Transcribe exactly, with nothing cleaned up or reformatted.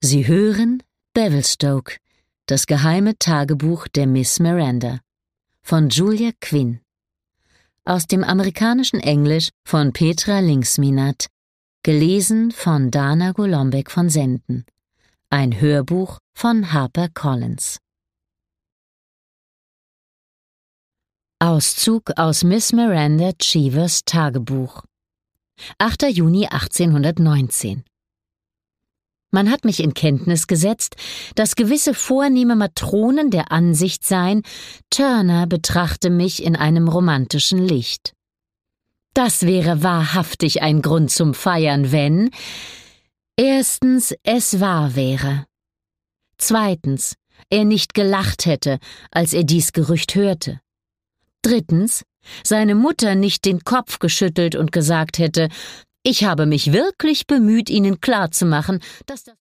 Sie hören Bevilstoke, das geheime Tagebuch der Miss Miranda von Julia Quinn. Aus dem amerikanischen Englisch von Petra Linksminath, gelesen von Dana Golombek von Senden. Ein Hörbuch von HarperCollins. Auszug aus Miss Miranda Cheevers Tagebuch. achter Juni achtzehnhundertneunzehn. Man hat mich in Kenntnis gesetzt, dass gewisse vornehme Matronen der Ansicht seien, Turner betrachte mich in einem romantischen Licht. Das wäre wahrhaftig ein Grund zum Feiern, wenn erstens es wahr wäre, zweitens er nicht gelacht hätte, als er dies Gerücht hörte, drittens seine Mutter nicht den Kopf geschüttelt und gesagt hätte, ich habe mich wirklich bemüht, Ihnen klarzumachen, dass das